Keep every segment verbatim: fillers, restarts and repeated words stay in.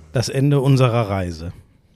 das Ende unserer Reise.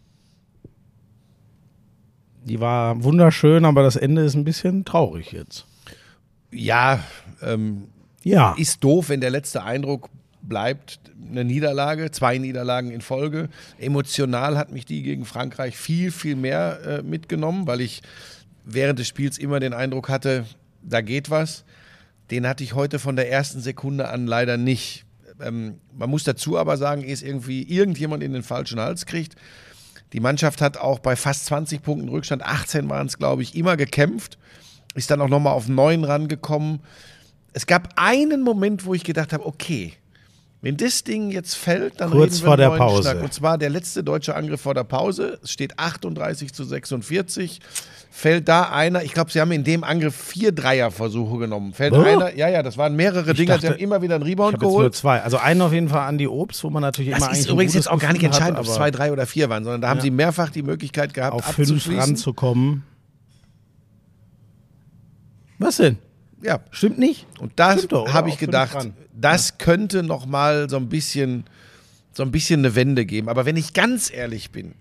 Die war wunderschön, aber das Ende ist ein bisschen traurig jetzt. Ja, ähm, ja. Ist doof, wenn der letzte Eindruck bleibt eine Niederlage, zwei Niederlagen in Folge. Emotional hat mich die gegen Frankreich viel, viel mehr äh, mitgenommen, weil ich während des Spiels immer den Eindruck hatte, da geht was. Den hatte ich heute von der ersten Sekunde an leider nicht. Ähm, man muss dazu aber sagen, ehe es irgendwie irgendjemand in den falschen Hals kriegt. Die Mannschaft hat auch bei fast zwanzig Punkten Rückstand, achtzehn waren es, glaube ich, immer gekämpft. Ist dann auch nochmal auf neun rangekommen. Es gab einen Moment, wo ich gedacht habe, okay, wenn das Ding jetzt fällt, dann kurz reden wir vor der neuen Pause. Schnack. Und zwar der letzte deutsche Angriff vor der Pause. Es steht achtunddreißig zu sechsundvierzig. Fällt da einer, ich glaube, sie haben in dem Angriff vier Dreierversuche genommen. Fällt oh. einer, ja, ja, das waren mehrere Ich Dinger, dachte, sie haben immer wieder einen Rebound ich habe jetzt geholt. nur zwei. Also einen auf jeden Fall an die Obst, wo man natürlich das immer ist eigentlich übrigens ein jetzt auch gar nicht Gefühl entscheidend, hat, ob es zwei, drei oder vier waren, sondern da haben ja. sie mehrfach die Möglichkeit gehabt, auf fünf abzuschließen. ranzukommen. Was denn? Ja. Stimmt nicht? Und das doch, habe oder? ich gedacht, Auf fünf das ja. könnte noch mal so ein bisschen, so ein bisschen eine Wende geben. Aber wenn ich ganz ehrlich bin,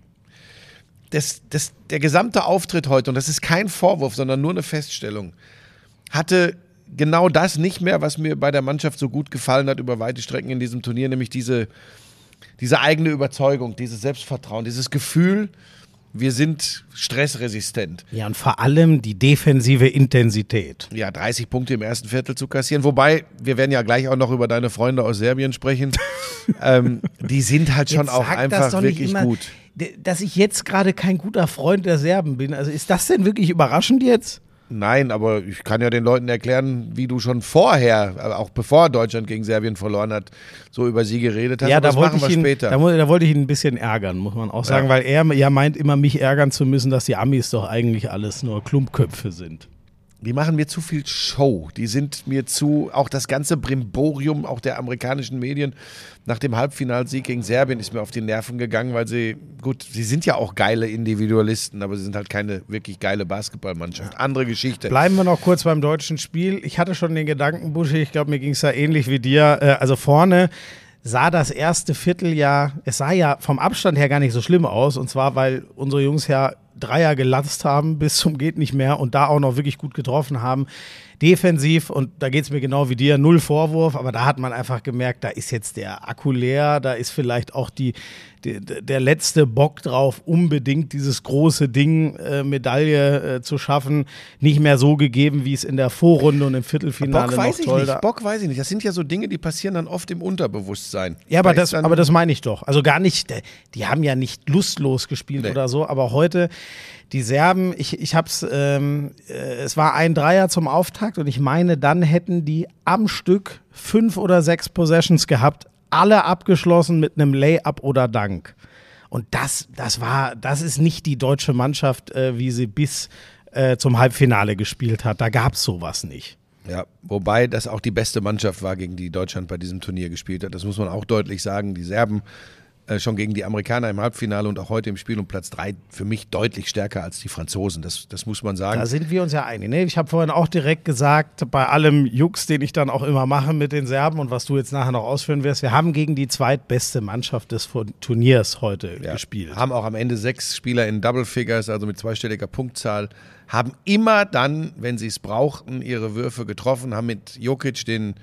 das, das, der gesamte Auftritt heute, und das ist kein Vorwurf, sondern nur eine Feststellung, hatte genau das nicht mehr, was mir bei der Mannschaft so gut gefallen hat über weite Strecken in diesem Turnier, nämlich diese, diese eigene Überzeugung, dieses Selbstvertrauen, dieses Gefühl, wir sind stressresistent. Ja, und vor allem die defensive Intensität. Ja, dreißig Punkte im ersten Viertel zu kassieren. Wobei, wir werden ja gleich auch noch über deine Freunde aus Serbien sprechen. ähm, die sind halt schon Jetzt auch sag einfach das doch nicht wirklich immer, gut. Dass ich jetzt gerade kein guter Freund der Serben bin. Also ist das denn wirklich überraschend jetzt? Nein, aber ich kann ja den Leuten erklären, wie du schon vorher, auch bevor Deutschland gegen Serbien verloren hat, so über sie geredet hast. Ja, aber da das wollte machen wir ich ihn, später. da, da wollte ich ihn ein bisschen ärgern, muss man auch sagen, Ja. weil er ja meint, immer mich ärgern zu müssen, dass die Amis doch eigentlich alles nur Klumpköpfe sind. Die machen mir zu viel Show. Die sind mir zu, auch das ganze Brimborium auch der amerikanischen Medien nach dem Halbfinalsieg gegen Serbien ist mir auf die Nerven gegangen, weil sie, gut, sie sind ja auch geile Individualisten, aber sie sind halt keine wirklich geile Basketballmannschaft. Andere Geschichte. Bleiben wir noch kurz beim deutschen Spiel. Ich hatte schon den Gedanken, Buschi, ich glaube, mir ging es da ähnlich wie dir. Äh, also vorne sah das erste Vierteljahr, es sah ja vom Abstand her gar nicht so schlimm aus, und zwar, weil unsere Jungs ja Dreier gelatzt haben bis zum geht nicht mehr und da auch noch wirklich gut getroffen haben. Defensiv, und da geht es mir genau wie dir, null Vorwurf, aber da hat man einfach gemerkt, da ist jetzt der Akku leer, da ist vielleicht auch die, die, der letzte Bock drauf, unbedingt dieses große Ding, äh, Medaille äh, zu schaffen, nicht mehr so gegeben, wie es in der Vorrunde und im Viertelfinale Bock noch weiß ich toll nicht. da. Bock weiß ich nicht. Das sind ja so Dinge, die passieren dann oft im Unterbewusstsein. Ja, aber Da das, ist dann- aber das meine ich doch. Also gar nicht, die haben ja nicht lustlos gespielt Nee. oder so, aber heute die Serben, ich, ich hab's, ähm, äh, es war ein Dreier zum Auftakt und ich meine, dann hätten die am Stück fünf oder sechs Possessions gehabt, alle abgeschlossen mit einem Layup oder Dunk. Und das, das war, das ist nicht die deutsche Mannschaft, äh, wie sie bis äh, zum Halbfinale gespielt hat. Da gab's sowas nicht. Ja, wobei das auch die beste Mannschaft war, gegen die Deutschland bei diesem Turnier gespielt hat. Das muss man auch deutlich sagen. Die Serben äh, schon gegen die Amerikaner im Halbfinale und auch heute im Spiel um Platz drei für mich deutlich stärker als die Franzosen. Das, das muss man sagen. Da sind wir uns ja einig. Ne? Ich habe vorhin auch direkt gesagt, bei allem Jux, den ich dann auch immer mache mit den Serben und was du jetzt nachher noch ausführen wirst, wir haben gegen die zweitbeste Mannschaft des Turniers heute Ja, gespielt. haben auch am Ende sechs Spieler in Double Figures, also mit zweistelliger Punktzahl, haben immer dann, wenn sie es brauchten, ihre Würfe getroffen, haben mit Jokic den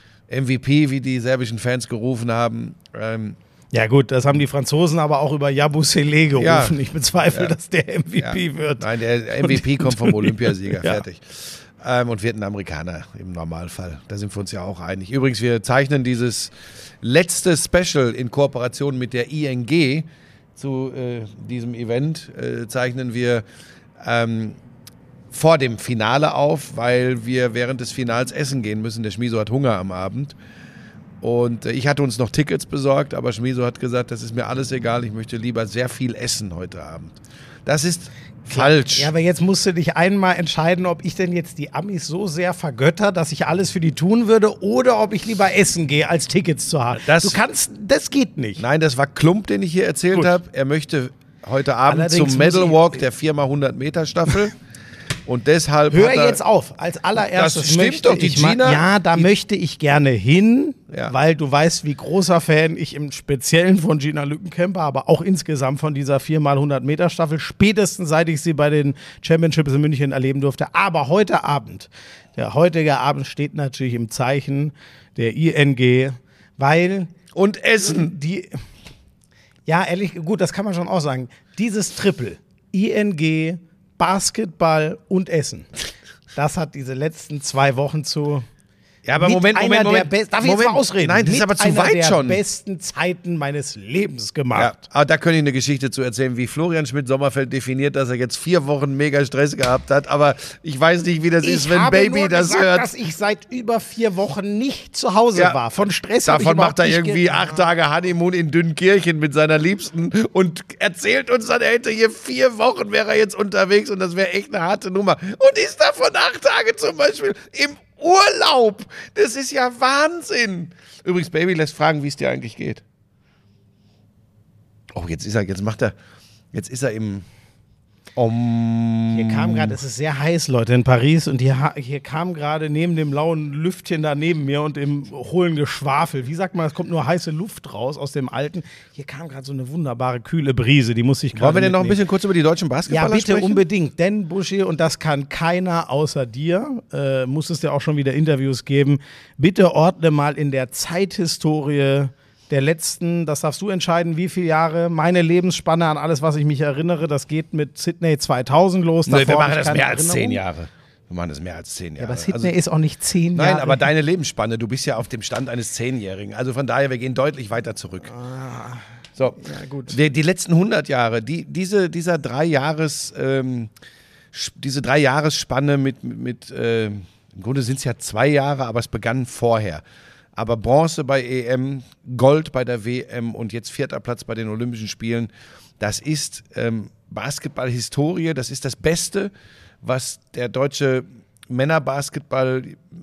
M V P, wie die serbischen Fans gerufen haben. Ähm, Ja gut, das haben die Franzosen aber auch über Yabusele gerufen. Ja. Ich bezweifle, Ja. dass der M V P ja. wird. Nein, der M V P kommt vom Olympiasieger, Ja. fertig. Ähm, und wird ein Amerikaner im Normalfall. Da sind wir uns ja auch einig. Übrigens, wir zeichnen dieses letzte Special in Kooperation mit der I N G zu äh, diesem Event, äh, zeichnen wir ähm, vor dem Finale auf, weil wir während des Finals essen gehen müssen. Der Schmiso hat Hunger am Abend. Und äh, ich hatte uns noch Tickets besorgt, aber Schmiso hat gesagt, das ist mir alles egal, ich möchte lieber sehr viel essen heute Abend. Das ist falsch. Ja, aber jetzt musst du dich einmal entscheiden, ob ich denn jetzt die Amis so sehr vergötter, dass ich alles für die tun würde, oder ob ich lieber essen gehe, als Tickets zu haben. Das- du kannst, das geht nicht. Nein, das war Klump, den ich hier erzählt Gut. habe. Er möchte heute Abend Allerdings zum muss Medal ich- Walk der vier mal hundert Meter Staffel. Und deshalb Hör hat er, jetzt auf, als allererstes Das stimmt möchte doch, die ich mal, Gina- ja, da die- möchte ich gerne hin, Ja. weil du weißt, wie großer Fan ich im Speziellen von Gina Lückenkämper, aber auch insgesamt von dieser vier mal hundert Meter Staffel, spätestens seit ich sie bei den Championships in München erleben durfte. Aber heute Abend, der heutige Abend steht natürlich im Zeichen der I N G, weil und Essen. die, ja, ehrlich, gut, das kann man schon auch sagen. Dieses Triple, I N G, Basketball und Essen, das hat diese letzten zwei Wochen zu. Ja, aber mit Moment, einer Moment, Moment. Der Be- Darf ich Moment. jetzt mal ausreden? Nein, das ist mit aber zu einer weit der schon. besten Zeiten meines Lebens Ja, gemacht. aber da könnte ich eine Geschichte zu erzählen, wie Florian Schmidt-Sommerfeld definiert, dass er jetzt vier Wochen mega Stress gehabt hat. Aber ich weiß nicht, wie das Ich ist, wenn habe Baby nur das gesagt, hört. dass ich seit über vier Wochen nicht zu Hause Ja, war. Von Stress hab ich Davon überhaupt macht er nicht irgendwie ge- acht Tage Honeymoon in Dünnkirchen mit seiner Liebsten und erzählt uns dann, er hätte hier vier Wochen, wäre er jetzt unterwegs und das wäre echt eine harte Nummer. Und ist davon acht Tage zum Beispiel im Urlaub. Das ist ja Wahnsinn. Übrigens, Baby lässt fragen, wie es dir eigentlich geht. Oh, jetzt ist er, jetzt macht er, jetzt ist er im Om. Hier kam gerade, es ist sehr heiß, Leute, in Paris und hier, ha- hier kam gerade neben dem lauen Lüftchen da neben mir und dem hohlen Geschwafel, wie sagt man, es kommt nur heiße Luft raus aus dem Alten. Hier kam gerade so eine wunderbare, kühle Brise, die muss ich gerade Wollen wir denn noch ein mitnehmen. bisschen kurz über die deutschen Ja, Basketballer bitte sprechen? unbedingt, denn Buschi, und das kann keiner außer dir, äh, muss es ja auch schon wieder Interviews geben, bitte ordne mal in der Zeithistorie der letzten, das darfst du entscheiden, wie viele Jahre, meine Lebensspanne an alles, was ich mich erinnere, das geht mit Sydney zweitausend los. Nee, wir Davor machen habe ich das keine mehr als Erinnerung. zehn Jahre. Wir machen das mehr als zehn Jahre. Aber Sydney Also- ist auch nicht zehn Nein, Jahre. aber deine Lebensspanne, du bist ja auf dem Stand eines Zehnjährigen. Also von daher, wir gehen deutlich weiter zurück. So, Ja, gut. Die, die letzten hundert Jahre, die, diese, dieser drei Jahres, ähm, sch- diese drei Jahresspanne mit, mit äh, im Grunde sind es ja zwei Jahre, aber es begann vorher. Aber Bronze bei E M, Gold bei der W M und jetzt vierter Platz bei den Olympischen Spielen, das ist ähm, Basketball-Historie, das ist das Beste, was der deutsche Männerbasketball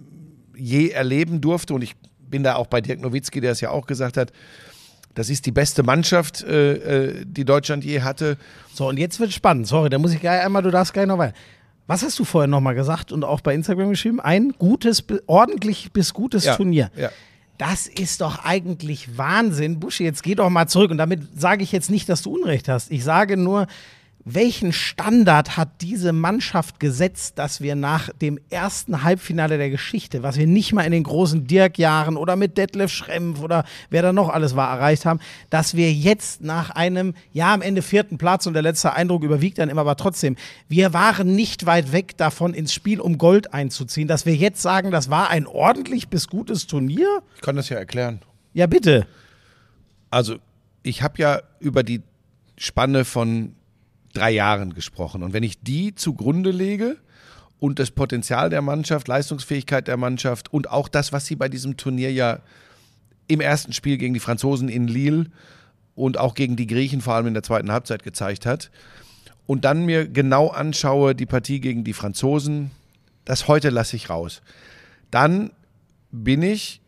je erleben durfte. Und ich bin da auch bei Dirk Nowitzki, der es ja auch gesagt hat, das ist die beste Mannschaft, äh, die Deutschland je hatte. So, und jetzt wird spannend. Sorry, da muss ich gleich einmal, du darfst gleich noch weiter. Was hast du vorher nochmal gesagt und auch bei Instagram geschrieben? Ein gutes, ordentlich bis gutes Ja, Turnier. ja. Das ist doch eigentlich Wahnsinn. Buschi, jetzt geh doch mal zurück. Und damit sage ich jetzt nicht, dass du Unrecht hast. Ich sage nur, welchen Standard hat diese Mannschaft gesetzt, dass wir nach dem ersten Halbfinale der Geschichte, was wir nicht mal in den großen Dirk-Jahren oder mit Detlef Schrempf oder wer da noch alles war, erreicht haben, dass wir jetzt nach einem, ja am Ende vierten Platz und der letzte Eindruck überwiegt dann immer, aber trotzdem, wir waren nicht weit weg davon, ins Spiel um Gold einzuziehen, dass wir jetzt sagen, das war ein ordentlich bis gutes Turnier? Ich kann das ja erklären. Ja, bitte. Also, ich habe ja über die Spanne von drei Jahren gesprochen. Und wenn ich die zugrunde lege und das Potenzial der Mannschaft, Leistungsfähigkeit der Mannschaft und auch das, was sie bei diesem Turnier ja im ersten Spiel gegen die Franzosen in Lille und auch gegen die Griechen vor allem in der zweiten Halbzeit gezeigt hat und dann mir genau anschaue die Partie gegen die Franzosen, das heute lasse ich raus. Dann bin ich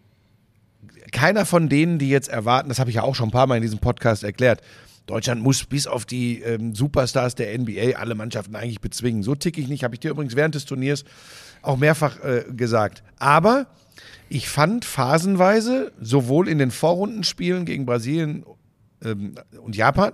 keiner von denen, die jetzt erwarten, das habe ich ja auch schon ein paar Mal in diesem Podcast erklärt, Deutschland muss bis auf die ähm, Superstars der N B A alle Mannschaften eigentlich bezwingen. So ticke ich nicht, habe ich dir übrigens während des Turniers auch mehrfach äh, gesagt. Aber ich fand phasenweise, sowohl in den Vorrundenspielen gegen Brasilien ähm, und Japan,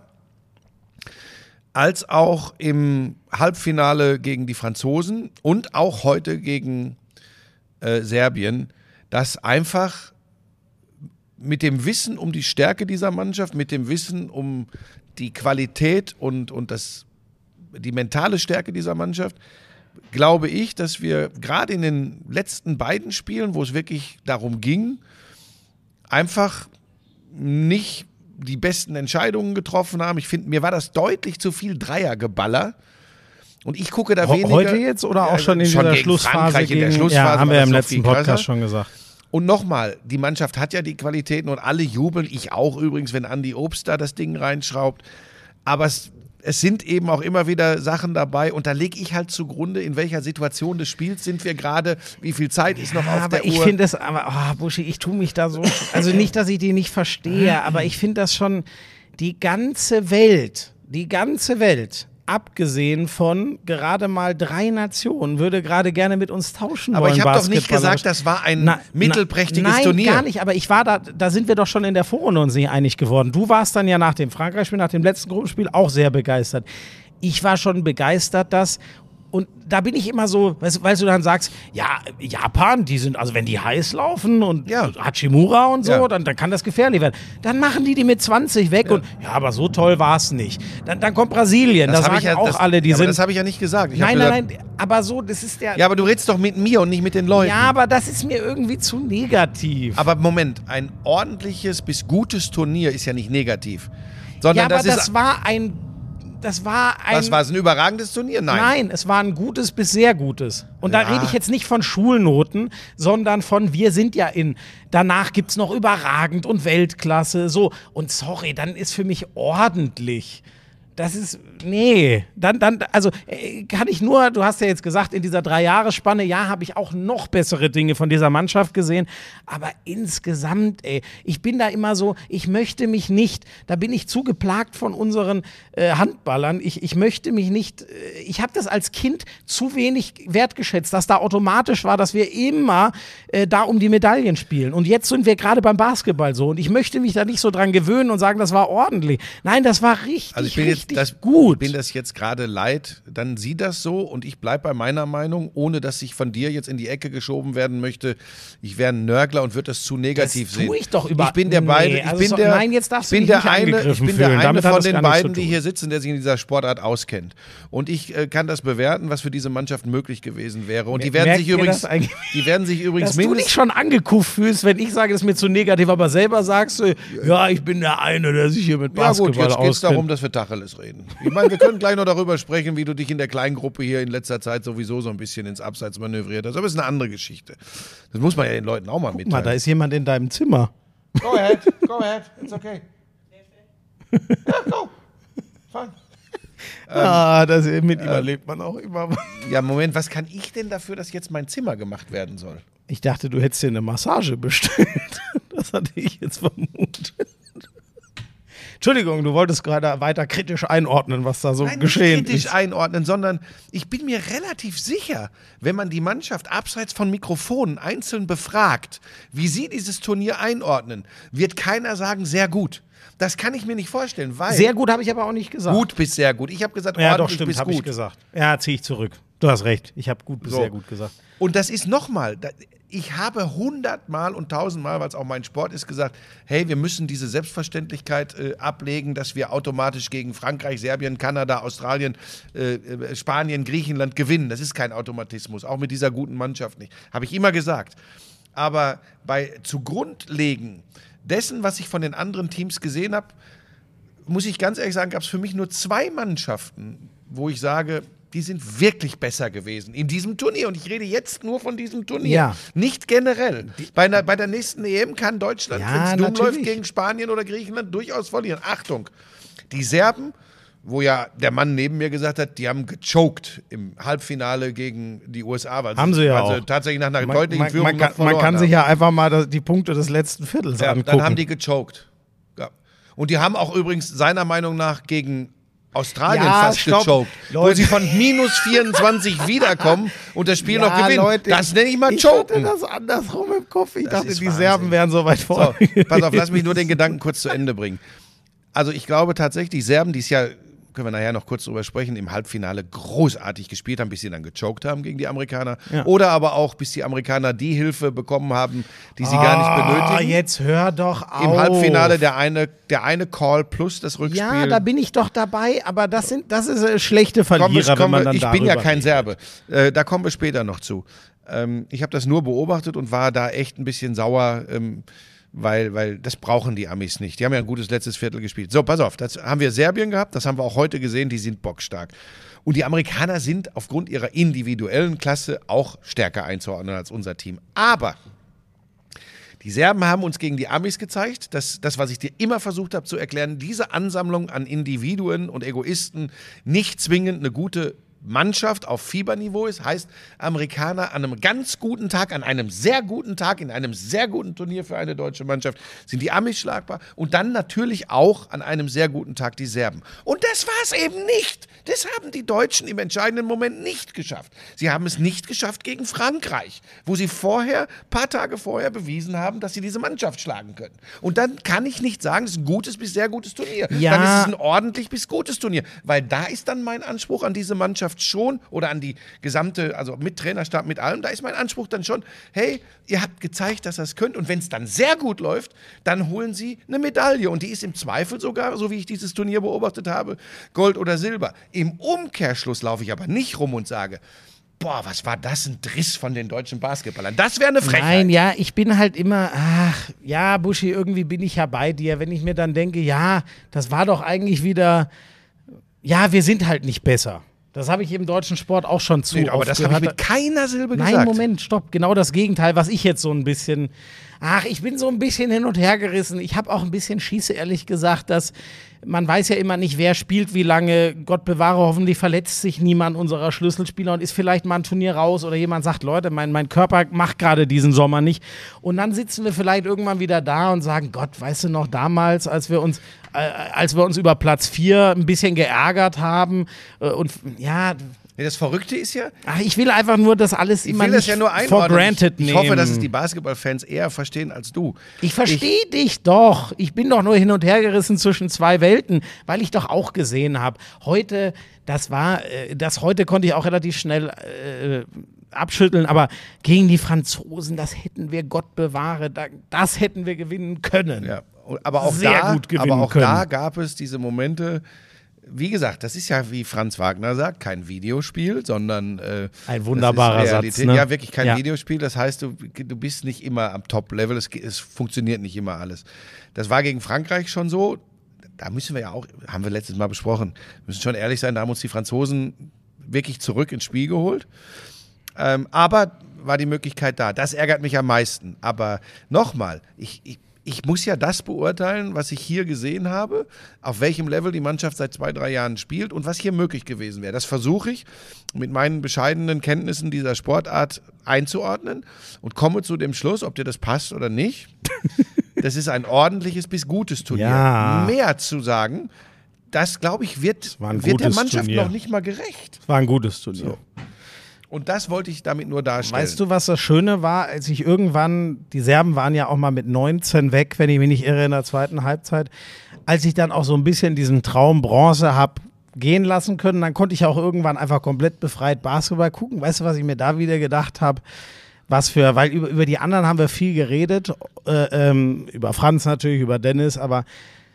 als auch im Halbfinale gegen die Franzosen und auch heute gegen äh, Serbien, dass einfach mit dem Wissen um die Stärke dieser Mannschaft, mit dem Wissen um die Qualität und, und das, die mentale Stärke dieser Mannschaft, glaube ich, dass wir gerade in den letzten beiden Spielen, wo es wirklich darum ging, einfach nicht die besten Entscheidungen getroffen haben. Ich finde, mir war das deutlich zu viel Dreiergeballer. Und ich gucke da weniger. Heute jetzt oder auch schon in schon dieser gegen Schlussphase? Frankreich in der gegen- Schlussphase ja, haben war wir das im noch letzten viel krasser. Podcast schon gesagt. Und nochmal, die Mannschaft hat ja die Qualitäten und alle jubeln, ich auch übrigens, wenn Andi Obst da das Ding reinschraubt. Aber es, es sind eben auch immer wieder Sachen dabei und da lege ich halt zugrunde, in welcher Situation des Spiels sind wir gerade, wie viel Zeit ist noch Ja, auf aber der ich Uhr. finde das, aber oh, Buschi, ich tue mich da so, also nicht, dass ich die nicht verstehe, aber ich finde das schon, die ganze Welt, die ganze Welt abgesehen von gerade mal drei Nationen, würde gerade gerne mit uns tauschen aber wollen. Aber ich habe doch nicht gesagt, das war ein na, mittelprächtiges na, nein, Turnier. Nein, gar nicht, aber ich war da, da sind wir doch schon in der Vorrunde uns nicht einig geworden. Du warst dann ja nach dem Frankreich-Spiel, nach dem letzten Gruppenspiel auch sehr begeistert. Ich war schon begeistert, dass und da bin ich immer so, weißt, weil du dann sagst, ja, Japan, die sind, also wenn die heiß laufen und ja. Hachimura und so, ja. dann, dann kann das gefährlich werden. Dann machen die die mit zwanzig weg ja. und ja, aber so toll war es nicht. Dann, dann kommt Brasilien, das da sagen ja, auch das, alle, die ja, sind... Aber das habe ich ja nicht gesagt. Ich nein, gesagt, nein, nein, aber so, das ist der... Ja, aber du redest doch mit mir und nicht mit den Leuten. Ja, aber das ist mir irgendwie zu negativ. Aber Moment, ein ordentliches bis gutes Turnier ist ja nicht negativ. Sondern ja, aber das, das ist war ein... Das war ein. Was war es, ein überragendes Turnier? Nein. Nein, es war ein gutes bis sehr gutes. Und ja. da rede ich jetzt nicht von Schulnoten, sondern von wir sind ja in. Danach gibt es noch überragend und Weltklasse. So. Und sorry, dann ist für mich ordentlich. Das ist, nee, dann, dann, also kann ich nur, du hast ja jetzt gesagt, in dieser Drei-Jahres-Spanne, ja, habe ich auch noch bessere Dinge von dieser Mannschaft gesehen, aber insgesamt, ey, ich bin da immer so, ich möchte mich nicht, da bin ich zu geplagt von unseren äh, Handballern, ich, ich möchte mich nicht, äh, ich habe das als Kind zu wenig wertgeschätzt, dass da automatisch war, dass wir immer äh, da um die Medaillen spielen und jetzt sind wir gerade beim Basketball so und ich möchte mich da nicht so dran gewöhnen und sagen, das war ordentlich. Nein, das war richtig, also ich bin richtig Das, gut. Bin das jetzt gerade leid, dann sieh das so und ich bleibe bei meiner Meinung, ohne dass ich von dir jetzt in die Ecke geschoben werden möchte. Ich wäre ein Nörgler und würde das zu negativ das sehen. tue ich doch über. Ich bin der nee, beide. Ich also bin so, der. Nein, jetzt darfst ich bin du dich der nicht eine. Ich bin fühlen. der eine Damit von den beiden, die hier sitzen, der sich in dieser Sportart auskennt. Und ich äh, kann das bewerten, was für diese Mannschaft möglich gewesen wäre. Und die werden Merkt sich übrigens, die werden sich übrigens dass du dich schon angekufft fühlst, wenn ich sage, das ist mir zu negativ, aber selber sagst du, ja, ich bin der eine, der sich hier mit Basketball auskennt. Ja gut, jetzt geht es darum, dass wir Tacheles reden. Ich meine, wir können gleich noch darüber sprechen, wie du dich in der kleinen Gruppe hier in letzter Zeit sowieso so ein bisschen ins Abseits manövriert hast. Aber das ist eine andere Geschichte. Das muss man ja den Leuten auch mal mitteilen. Guck mal, da ist jemand in deinem Zimmer. Go ahead, go ahead, it's okay. Ja, go. Fine. Ah, das, mit ihm erlebt man auch immer. Ja, Moment, was kann ich denn dafür, dass jetzt mein Zimmer gemacht werden soll? Ich dachte, du hättest dir eine Massage bestellt. Das hatte ich jetzt vermutet. Entschuldigung, du wolltest gerade weiter kritisch einordnen, was da so Nein, geschehen nicht kritisch ist. einordnen, sondern ich bin mir relativ sicher, wenn man die Mannschaft abseits von Mikrofonen einzeln befragt, wie sie dieses Turnier einordnen, wird keiner sagen, sehr gut. Das kann ich mir nicht vorstellen, weil... Sehr gut habe ich aber auch nicht gesagt. Gut bis sehr gut. Ich habe gesagt, ja, ordentlich doch, stimmt, bis habe gut. ich gesagt. Ja, ziehe ich zurück. Du hast recht. Ich habe gut bis so. sehr gut gesagt. Und das ist nochmal, ich habe hundertmal und tausendmal, weil es auch mein Sport ist, gesagt, hey, wir müssen diese Selbstverständlichkeit äh, ablegen, dass wir automatisch gegen Frankreich, Serbien, Kanada, Australien, äh, Spanien, Griechenland gewinnen. Das ist kein Automatismus, auch mit dieser guten Mannschaft nicht. Habe ich immer gesagt. Aber bei zugrundlegen dessen, was ich von den anderen Teams gesehen habe, muss ich ganz ehrlich sagen, gab es für mich nur zwei Mannschaften, wo ich sage, die sind wirklich besser gewesen in diesem Turnier. Und ich rede jetzt nur von diesem Turnier, ja. nicht generell. Bei, einer, bei der nächsten E M kann Deutschland, ja, wenn es dumm natürlich. läuft, gegen Spanien oder Griechenland durchaus verlieren. Achtung, die Serben, wo ja der Mann neben mir gesagt hat, die haben gechoked im Halbfinale gegen die U S A. Weil haben sie, sie ja weil auch. Sie tatsächlich nach einer man, deutlichen man, Führung man kann, noch verloren Man kann haben. sich ja einfach mal das, die Punkte des letzten Viertels ja, angucken. Dann haben die gechoked. Ja. Und die haben auch übrigens seiner Meinung nach gegen Australien ja, fast stopp. gechoked, Leute. wo sie von minus vierundzwanzig wiederkommen und das Spiel ja, noch gewinnen. Leute, das nenne ich mal ich choken. Ich hatte das andersrum im Kopf. Ich das dachte, die Wahnsinn. Serben wären so weit vorne. So, pass auf, lass mich nur den Gedanken kurz zu Ende bringen. Also ich glaube tatsächlich, die Serben, die es ja, können wir nachher noch kurz drüber sprechen, im Halbfinale großartig gespielt haben, bis sie dann gechoked haben gegen die Amerikaner. Ja. Oder aber auch, bis die Amerikaner die Hilfe bekommen haben, die sie ah, gar nicht benötigen. Jetzt hör doch auf. Im Halbfinale der eine, der eine Call plus das Rückspiel. Ja, da bin ich doch dabei, aber das sind, das ist äh, schlechte Verlierer, Komm, ich, komm, wenn man dann ich bin ja kein redet. Serbe. Äh, da kommen wir später noch zu. Ähm, ich habe das nur beobachtet und war da echt ein bisschen sauer, ähm, weil, weil das brauchen die Amis nicht. Die haben ja ein gutes letztes Viertel gespielt. So, pass auf, das haben wir Serbien gehabt, das haben wir auch heute gesehen, die sind bockstark. Und die Amerikaner sind aufgrund ihrer individuellen Klasse auch stärker einzuordnen als unser Team. Aber die Serben haben uns gegen die Amis gezeigt, dass das, was ich dir immer versucht habe zu erklären, diese Ansammlung an Individuen und Egoisten nicht zwingend eine gute Mannschaft auf Fieberniveau ist, heißt Amerikaner an einem ganz guten Tag, an einem sehr guten Tag, in einem sehr guten Turnier für eine deutsche Mannschaft, sind die Amis schlagbar und dann natürlich auch an einem sehr guten Tag die Serben. Und das war es eben nicht. Das haben die Deutschen im entscheidenden Moment nicht geschafft. Sie haben es nicht geschafft gegen Frankreich, wo sie vorher, ein paar Tage vorher bewiesen haben, dass sie diese Mannschaft schlagen können. Und dann kann ich nicht sagen, es ist ein gutes bis sehr gutes Turnier. Ja. Dann ist es ein ordentlich bis gutes Turnier, weil da ist dann mein Anspruch an diese Mannschaft schon oder an die gesamte, also mit Trainerstab, mit allem, da ist mein Anspruch dann schon, hey, ihr habt gezeigt, dass ihr es könnt und wenn es dann sehr gut läuft, dann holen sie eine Medaille und die ist im Zweifel sogar, so wie ich dieses Turnier beobachtet habe, Gold oder Silber. Im Umkehrschluss laufe ich aber nicht rum und sage, boah, was war das, ein Driss von den deutschen Basketballern. Das wäre eine Frechheit. Nein, ja, ich bin halt immer, ach, ja, Buschi, irgendwie bin ich ja bei dir, wenn ich mir dann denke, ja, das war doch eigentlich wieder, ja, wir sind halt nicht besser. Das habe ich im deutschen Sport auch schon zu Nee, aber oft das habe ich gehört. mit keiner Silbe Nein, gesagt. Moment, stopp. Genau das Gegenteil, was ich jetzt so ein bisschen. Ach, ich bin so ein bisschen hin und her gerissen. Ich habe auch ein bisschen Schieße, ehrlich gesagt, dass man weiß ja immer nicht, wer spielt wie lange. Gott bewahre, hoffentlich verletzt sich niemand unserer Schlüsselspieler und ist vielleicht mal ein Turnier raus oder jemand sagt, Leute, mein, mein Körper macht gerade diesen Sommer nicht. Und dann sitzen wir vielleicht irgendwann wieder da und sagen, Gott, weißt du noch damals, als wir uns, äh, als wir uns über Platz vier ein bisschen geärgert haben äh, und ja. Das Verrückte ist ja, Ach, ich will einfach nur das alles ich immer will nicht das ja nur for einordnen. granted Ich, nehmen. ich hoffe, dass es die Basketballfans eher verstehen als du. Ich verstehe dich doch. Ich bin doch nur hin und her gerissen zwischen zwei Welten, weil ich doch auch gesehen habe. Heute, das war, äh, das heute konnte ich auch relativ schnell äh, abschütteln, aber gegen die Franzosen, das hätten wir, Gott bewahre, da, das hätten wir gewinnen können. Ja, aber auch Sehr da, gut gewinnen aber auch können. da gab es diese Momente. Wie gesagt, das ist ja, wie Franz Wagner sagt, kein Videospiel, sondern äh, ein wunderbarer das ist Realität. Satz. Ne? Ja, wirklich kein ja. Videospiel. Das heißt, du, du bist nicht immer am Top-Level. Es, es funktioniert nicht immer alles. Das war gegen Frankreich schon so. Da müssen wir ja auch, haben wir letztes Mal besprochen, müssen schon ehrlich sein, da haben uns die Franzosen wirklich zurück ins Spiel geholt. Ähm, aber war die Möglichkeit da. Das ärgert mich am meisten. Aber nochmal, ich, ich Ich muss ja das beurteilen, was ich hier gesehen habe, auf welchem Level die Mannschaft seit zwei, drei Jahren spielt und was hier möglich gewesen wäre. Das versuche ich mit meinen bescheidenen Kenntnissen dieser Sportart einzuordnen und komme zu dem Schluss, ob dir das passt oder nicht. Das ist ein ordentliches bis gutes Turnier. Ja. Mehr zu sagen, das, glaube ich, wird, wird der Mannschaft Turnier. noch nicht mal gerecht. War ein gutes Turnier. So. Und das wollte ich damit nur darstellen. Weißt du, was das Schöne war, als ich irgendwann, die Serben waren ja auch mal mit neunzehn weg, wenn ich mich nicht irre, in der zweiten Halbzeit, als ich dann auch so ein bisschen diesen Traum Bronze habe gehen lassen können, dann konnte ich auch irgendwann einfach komplett befreit Basketball gucken. Weißt du, was ich mir da wieder gedacht habe? Was für, weil über, über die anderen haben wir viel geredet, äh, ähm, über Franz natürlich, über Dennis, aber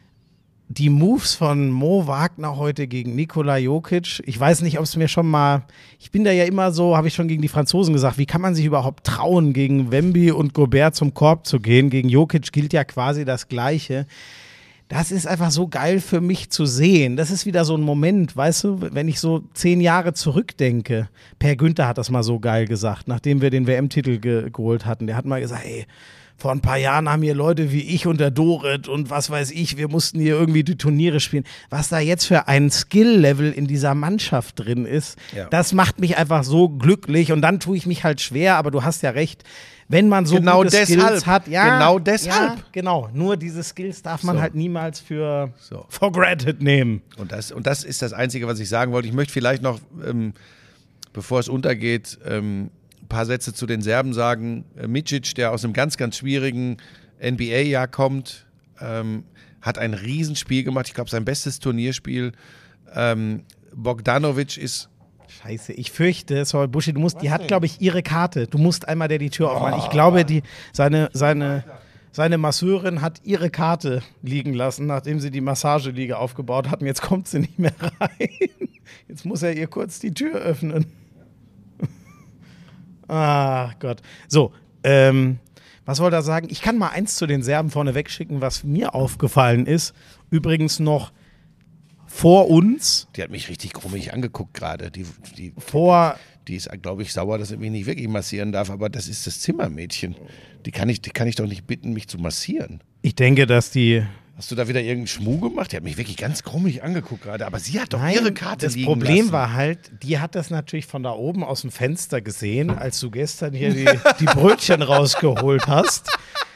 die Moves von Mo Wagner heute gegen Nikola Jokic, ich weiß nicht, ob es mir schon mal, ich bin da ja immer so, habe ich schon gegen die Franzosen gesagt, wie kann man sich überhaupt trauen, gegen Wemby und Gobert zum Korb zu gehen? Gegen Jokic gilt ja quasi das Gleiche. Das ist einfach so geil für mich zu sehen. Das ist wieder so ein Moment, weißt du, wenn ich so zehn Jahre zurückdenke. Per Günther hat das mal so geil gesagt, nachdem wir den W M-Titel ge- geholt hatten. Der hat mal gesagt, ey, vor ein paar Jahren haben hier Leute wie ich und der Dorit und was weiß ich, wir mussten hier irgendwie die Turniere spielen. Was da jetzt für ein Skill-Level in dieser Mannschaft drin ist, ja. Das macht mich einfach so glücklich und dann tue ich mich halt schwer, aber du hast ja recht, wenn man so genau gute deshalb, Skills hat. Ja, genau deshalb. Ja, genau, nur diese Skills darf man so. halt niemals für so. for granted nehmen. Und das, und das ist das Einzige, was ich sagen wollte. Ich möchte vielleicht noch, ähm, bevor es untergeht, ähm, ein paar Sätze zu den Serben sagen. Äh, Micic, der aus einem ganz, ganz schwierigen N B A-Jahr kommt, ähm, hat ein Riesenspiel gemacht. Ich glaube, sein bestes Turnierspiel. Ähm, Bogdanovic ist Scheiße, ich fürchte, sorry, Buschi, du musst, die hat, glaube ich, ihre Karte. Du musst einmal der die Tür aufmachen. Ich glaube, die, seine, seine, seine Masseurin hat ihre Karte liegen lassen, nachdem sie die Massageliege aufgebaut hat. Und jetzt kommt sie nicht mehr rein. Jetzt muss er ihr kurz die Tür öffnen. Ah, Gott. So, ähm, was wollte er sagen? Ich kann mal eins zu den Serben vorne wegschicken, was mir aufgefallen ist. Übrigens noch vor uns. Die hat mich richtig krummig angeguckt gerade. Die, die, vor. Die ist, glaube ich, sauer, dass er mich nicht wirklich massieren darf, aber das ist das Zimmermädchen. Die kann ich, die kann ich doch nicht bitten, mich zu massieren. Ich denke, dass die, Hast du da wieder irgendeinen Schmuh gemacht? Die hat mich wirklich ganz krummig angeguckt gerade. Aber sie hat doch Nein, ihre Karte das liegen Problem lassen. war halt, die hat das natürlich von da oben aus dem Fenster gesehen, als du gestern hier die, die Brötchen rausgeholt hast.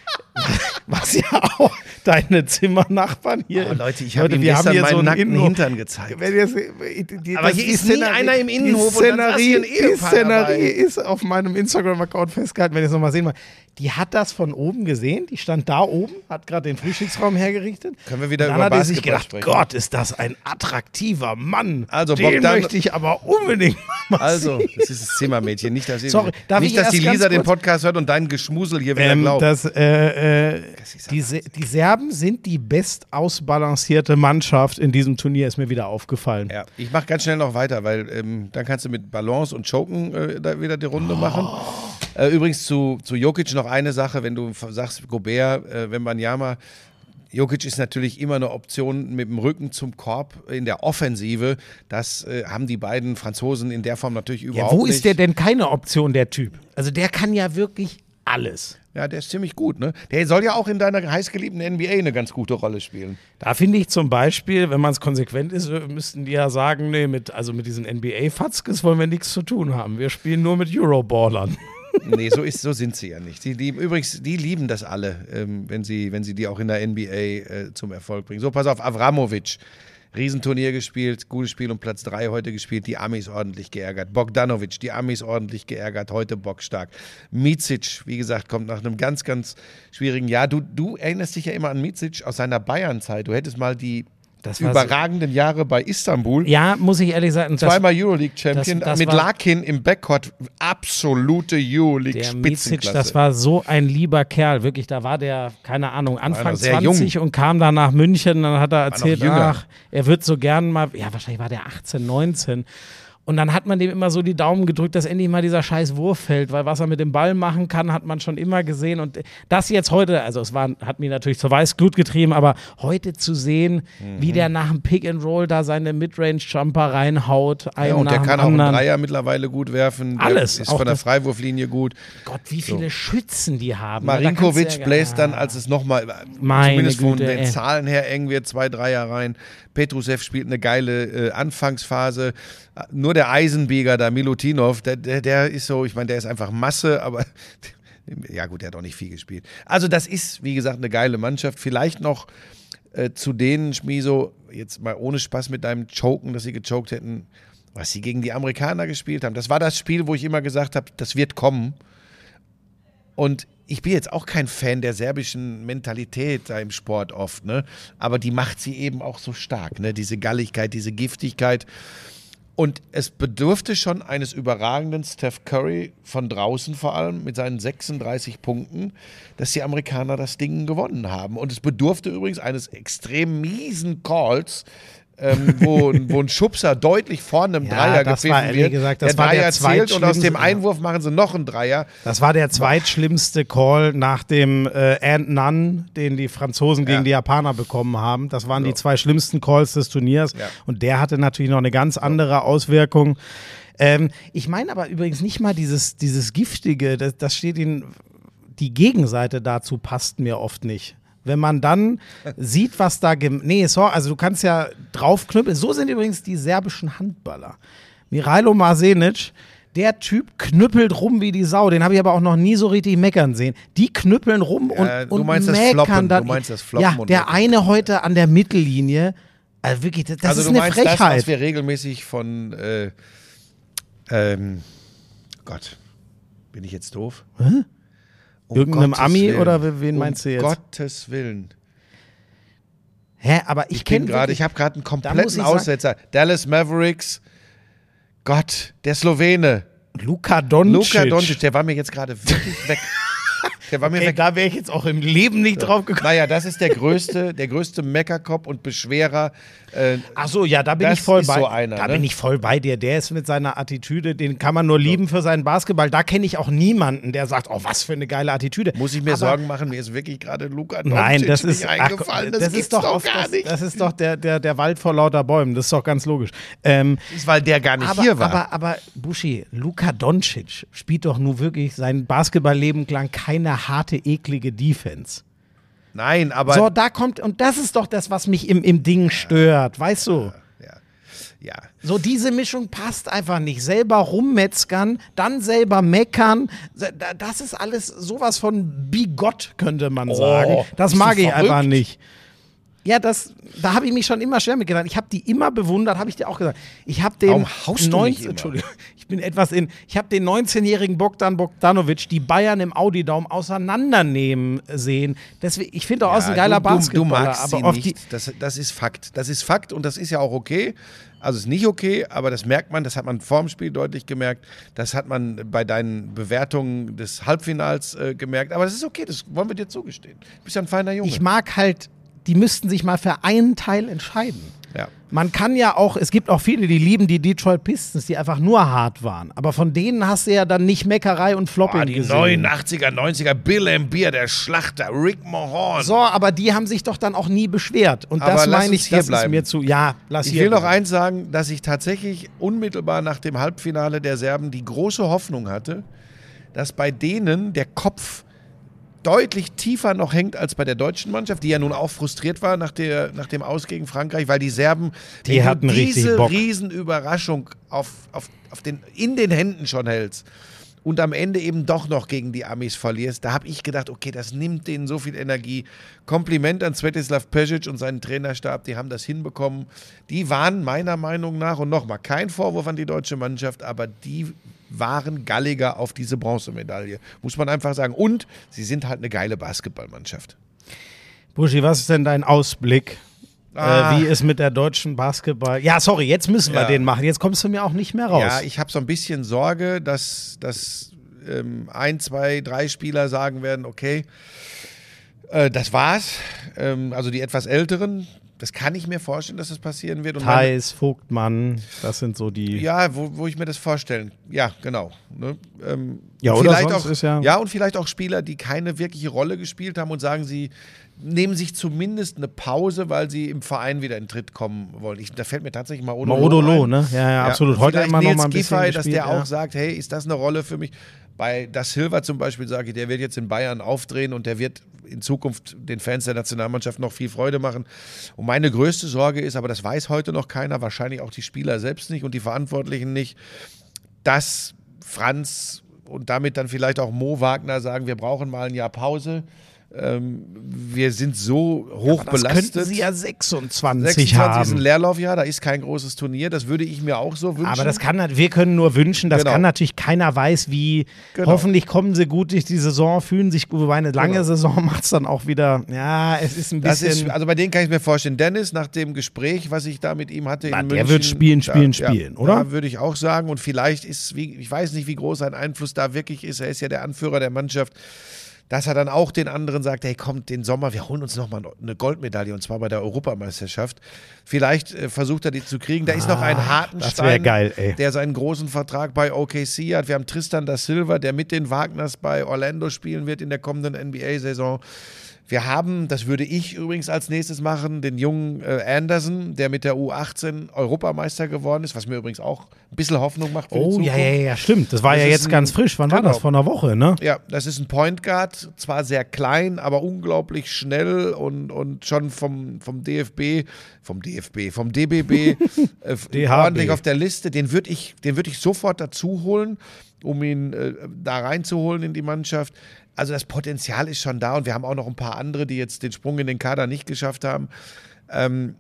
Was ja auch deine Zimmernachbarn hier. Oh, Leute, ich habe Ihnen gestern meinen so nackten Innenhof. Hintern gezeigt. Wenn jetzt, die, Aber hier ist nie einer im Innenhof und dann saß hier ein Die Ehepaar Szenerie dabei. ist auf meinem Instagram-Account festgehalten, wenn ihr es nochmal sehen wollt. Die hat das von oben gesehen, die stand da oben, hat gerade den Frühstücksraum hergerichtet. Können wir wieder dann über hat er sich Basketball gedacht, sprechen? Gott, ist das ein attraktiver Mann. Also, den Bogdan- möchte ich aber unbedingt mal Also, sehen. das ist das Zimmermädchen. Nicht, dass, Sorry, darf nicht, ich dass die erst ganz Lisa den kurz- Podcast hört und dein Geschmusel hier wieder Ähm, glaubt. das, äh, äh, Das ist die, Se die Serben sind die best ausbalancierte Mannschaft in diesem Turnier, ist mir wieder aufgefallen. Ja, ich mache ganz schnell noch weiter, weil ähm, dann kannst du mit Balance und Choken äh, da wieder die Runde machen. Äh, übrigens zu, zu Jokic noch eine Sache, wenn du sagst, Gobert, äh, Wembanyama, Jokic ist natürlich immer eine Option mit dem Rücken zum Korb in der Offensive. Das äh, haben die beiden Franzosen in der Form natürlich Ja, überhaupt wo nicht. ist der denn keine Option, der Typ? Also der kann ja wirklich alles. Ja, der ist ziemlich gut, ne? Der soll ja auch in deiner heißgeliebten N B A eine ganz gute Rolle spielen. Da finde ich zum Beispiel, wenn man es konsequent ist, müssten die ja sagen, nee, mit, also mit diesen N B A-Fatzkes wollen wir nichts zu tun haben. Wir spielen nur mit Euroballern. Nee, so, ist, so sind sie ja nicht. Die lieben, übrigens, die lieben das alle, ähm, wenn, sie, wenn sie die auch in der N B A äh, zum Erfolg bringen. So, pass auf, Avramovic. Riesenturnier gespielt, gutes Spiel um Platz drei heute gespielt, die Amis ordentlich geärgert. Bogdanovic, die Amis ordentlich geärgert, heute bockstark. Micic, wie gesagt, kommt nach einem ganz, ganz schwierigen Jahr. Du, du erinnerst dich ja immer an Micic aus seiner Bayern-Zeit. Du hättest mal die Das war überragenden Jahre bei Istanbul. Ja, muss ich ehrlich sagen. Das, Zweimal Euroleague-Champion, das- das mit war- Larkin im Backcourt, absolute der Micic, Euroleague-Spitzenklasse. das war so ein lieber Kerl. Wirklich, da war der, keine Ahnung, Anfang noch sehr zwanzig und kam dann nach München. Dann hat er noch erzählt, jünger. ach, er wird so gern mal, ja, wahrscheinlich war der achtzehn, neunzehn. Und dann hat man dem immer so die Daumen gedrückt, dass endlich mal dieser scheiß Wurf fällt, weil was er mit dem Ball machen kann, hat man schon immer gesehen. Und das jetzt heute, also es war, hat mich natürlich zur Weißglut getrieben, aber heute zu sehen, Mhm. wie der nach dem Pick and Roll da seine Midrange-Jumper reinhaut, einen Ja, und nach der dem kann auch einen anderen. Dreier mittlerweile gut werfen. Der Alles, ist auch von der das- Freiwurflinie gut. Gott, wie viele Schützen die haben. Da kannst Marinkovic du ja- bläst dann, als es nochmal, Meine zumindest von Güte, den ey. Zahlen her eng wird, zwei Dreier rein. Petrusev spielt eine geile äh, Anfangsphase. Nur der Eisenbieger da, Milutinov, der, der, der ist so, ich meine, der ist einfach Masse, aber ja gut, der hat auch nicht viel gespielt. Also das ist, wie gesagt, eine geile Mannschaft. Vielleicht noch äh, zu denen, Schmiso, jetzt mal ohne Spaß mit deinem Choken, dass sie gechoked hätten, was sie gegen die Amerikaner gespielt haben. Das war das Spiel, wo ich immer gesagt habe, das wird kommen. Und ich bin jetzt auch kein Fan der serbischen Mentalität da im Sport oft, ne? Aber die macht sie eben auch so stark, ne? Diese Galligkeit, diese Giftigkeit. Und es bedurfte schon eines überragenden Steph Curry von draußen vor allem mit seinen sechsunddreißig Punkten, dass die Amerikaner das Ding gewonnen haben. Und es bedurfte übrigens eines extrem miesen Calls, ähm, wo, wo ein Schubser deutlich vorne im Ja, Dreier das war gepfiffen ehrlich wird. gesagt, das der war der Dreier zählt und aus dem zweitschlimmste- Einwurf machen sie noch einen Dreier. Das war der zweitschlimmste Call nach dem äh, And None, den die Franzosen Ja. gegen die Japaner bekommen haben. Das waren So. die zwei schlimmsten Calls des Turniers. Ja. Und der hatte natürlich noch eine ganz andere Auswirkung. Ähm, ich meine aber übrigens nicht mal dieses, dieses Giftige, das, das steht in, die Gegenseite dazu passt mir oft nicht. Wenn man dann sieht, was da, gem nee, so, also du kannst ja draufknüppeln. So sind übrigens die serbischen Handballer. Mirailo Marsenic, der Typ knüppelt rum wie die Sau. Den habe ich aber auch noch nie so richtig meckern sehen. Die knüppeln rum und, Ja, du und meinst das meckern Floppen, dann. du meinst das Floppen ja, und der Meckern. eine heute an der Mittellinie. Also wirklich, das, das also ist du eine meinst das, Frechheit. was wir regelmäßig von äh, ähm, Gott, bin ich jetzt doof? Hä? Um Irgendeinem Gottes Ami Willen. oder wen meinst du jetzt? Um Gottes Willen. Hä, aber ich, Ich bin kenne gerade, wirklich- ich habe gerade einen muss kompletten ich sagen- Aussetzer. Dallas Mavericks. Gott, der Slowene. Luka Doncic. Luka Doncic, der war mir jetzt gerade wirklich weg. Der war mir Okay, weg. da wäre ich jetzt auch im Leben nicht drauf gekommen. Naja, das ist der größte, der größte Meckerkopf und Beschwerer. Äh, Ach so, ja, da bin Das ich voll ist bei. so einer, da ne? bin ich voll bei dir. Der ist mit seiner Attitüde, den kann man nur lieben für seinen Basketball. Da kenne ich auch niemanden, der sagt, oh, was für eine geile Attitüde. muss ich mir Aber Sorgen machen, mir ist wirklich gerade Luka Doncic Nein, das ist nicht eingefallen. ach, Das, das gibt's ist doch, doch oft, gar das, nicht. das ist doch der, der, der Wald vor lauter Bäumen. Das ist doch ganz logisch. Ähm, Das ist, weil der gar nicht aber, hier war. aber, aber Buschi, Luka Doncic spielt doch nur wirklich sein Basketballleben lang keine harte, eklige Defense. Nein, aber... So, da kommt, und das ist doch das, was mich im, im Ding stört, weißt du? Ja, ja. So, diese Mischung passt einfach nicht. Selber rummetzgern, dann selber meckern, das ist alles sowas von bigott, könnte man Oh, sagen. Das bist mag du ich verrückt? einfach nicht. Ja, das, da habe ich mich schon immer schwer mit gedacht. Ich habe die immer bewundert, habe ich dir auch gesagt. Ich habe den Warum haust du mich neunzehn immer? Entschuldigung, ich bin etwas in. Ich habe den neunzehnjährigen Bogdan Bogdanovic die Bayern im Audi-Dome auseinandernehmen sehen. Deswegen, ich finde auch aus ein geiler du, du, Basketballer, du magst aber sie auf nicht. die. Das, das ist Fakt. Das ist Fakt und das ist ja auch okay. Also ist nicht okay, aber das merkt man, das hat man vorm Spiel deutlich gemerkt. Das hat man bei deinen Bewertungen des Halbfinals äh, gemerkt. Aber das ist okay, das wollen wir dir zugestehen. Du bist ja ein feiner Junge. Ich mag halt, die müssten sich mal für einen Teil entscheiden. Ja. Man kann ja auch, es gibt auch viele, die lieben die Detroit Pistons, die einfach nur hart waren. Aber von denen hast du ja dann nicht Meckerei und Flopping Boah, die gesehen. neunundachtziger, neunziger, Bill Embiid, der Schlachter, Rick Mahorn. So, aber die haben sich doch dann auch nie beschwert. Und Aber das lass meine uns ich, hier das ist bleiben. mir zu, ja, lass Ich hier will noch bleiben. eins sagen, dass ich tatsächlich unmittelbar nach dem Halbfinale der Serben die große Hoffnung hatte, dass bei denen der Kopf deutlich tiefer noch hängt als bei der deutschen Mannschaft, die ja nun auch frustriert war nach, der, nach dem Aus gegen Frankreich, weil die Serben Die wenn hatten du richtig diese Bock. Riesenüberraschung auf, auf, auf den, in den Händen schon hältst und am Ende eben doch noch gegen die Amis verlierst, da habe ich gedacht, okay, das nimmt denen so viel Energie. Kompliment an Svetislav Pesic und seinen Trainerstab, die haben das hinbekommen. Die waren meiner Meinung nach, und nochmal, kein Vorwurf an die deutsche Mannschaft, aber die waren galliger auf diese Bronzemedaille, muss man einfach sagen. Und sie sind halt eine geile Basketballmannschaft. Buschi, was ist denn dein Ausblick? Ah. Äh, wie es mit der deutschen Basketball... Ja, sorry, jetzt müssen wir Ja. den machen. Jetzt kommst du mir auch nicht mehr raus. Ja, ich habe so ein bisschen Sorge, dass, dass ähm, ein, zwei, drei Spieler sagen werden, okay, äh, das war's. Ähm, also die etwas Älteren, das kann ich mir vorstellen, dass das passieren wird. Und dann- Theis, Vogtmann, das sind so die... Ja, wo, wo ich mir das vorstellen. Ja, genau. Ne? Ähm, Ja, oder vielleicht sonst auch, ist ja- ja, und vielleicht auch Spieler, die keine wirkliche Rolle gespielt haben und sagen, sie nehmen sich zumindest eine Pause, weil sie im Verein wieder in den Tritt kommen wollen. Ich, da fällt mir tatsächlich mal Odolo Odolo, ein. ne? Ja, ja, absolut. und Heute vielleicht immer noch Nils mal ein bisschen Giffey, dass gespielt, der ja. auch sagt, hey, ist das eine Rolle für mich? Bei Da Silva zum Beispiel sage ich, der wird jetzt in Bayern aufdrehen und der wird in Zukunft den Fans der Nationalmannschaft noch viel Freude machen. Und meine größte Sorge ist, aber das weiß heute noch keiner, wahrscheinlich auch die Spieler selbst nicht und die Verantwortlichen nicht, dass Franz und damit dann vielleicht auch Mo Wagner sagen, wir brauchen mal ein Jahr Pause. Ähm, wir sind so hoch Aber das belastet. könnten sie ja sechsundzwanzig, sechsundzwanzig ist haben. ein Leerlaufjahr, da ist kein großes Turnier, das würde ich mir auch so wünschen. Aber das kann, wir können nur wünschen, das Genau. kann natürlich keiner weiß, wie, Genau. hoffentlich kommen sie gut durch die Saison, fühlen sich gut, wobei eine lange Genau. Saison macht es dann auch wieder, ja, es ist ein Das bisschen, ist, also bei denen kann ich mir vorstellen, Dennis, nach dem Gespräch, was ich da mit ihm hatte Na, in der München. wird spielen, spielen, da, spielen, ja, oder? Da würde ich auch sagen und vielleicht ist, wie, ich weiß nicht, wie groß sein Einfluss da wirklich ist, er ist ja der Anführer der Mannschaft, dass er dann auch den anderen sagt, hey, kommt den Sommer, wir holen uns nochmal eine Goldmedaille und zwar bei der Europameisterschaft. Vielleicht äh, versucht er die zu kriegen. Da ist noch ein das wär Hartenstein, geil, ey. der seinen großen Vertrag bei O K C hat. Wir haben Tristan da Silva, der mit den Wagners bei Orlando spielen wird in der kommenden N B A-Saison. Wir haben, das würde ich übrigens als nächstes machen, den jungen äh, Anderson, der mit der U achtzehn Europameister geworden ist, was mir übrigens auch ein bisschen Hoffnung macht für die oh, Zukunft. ja, ja, ja, stimmt, das war Das ja ist jetzt ein- ganz frisch, wann war genau. das, vor einer Woche, ne? Ja, das ist ein Point Guard, zwar sehr klein, aber unglaublich schnell und, und schon vom, vom D F B, vom D F B, vom D B B äh, D H B. ordentlich auf der Liste. Den würde ich, den würd ich sofort dazu holen, um ihn äh, da reinzuholen in die Mannschaft. Also das Potenzial ist schon da und wir haben auch noch ein paar andere, die jetzt den Sprung in den Kader nicht geschafft haben. Ähm,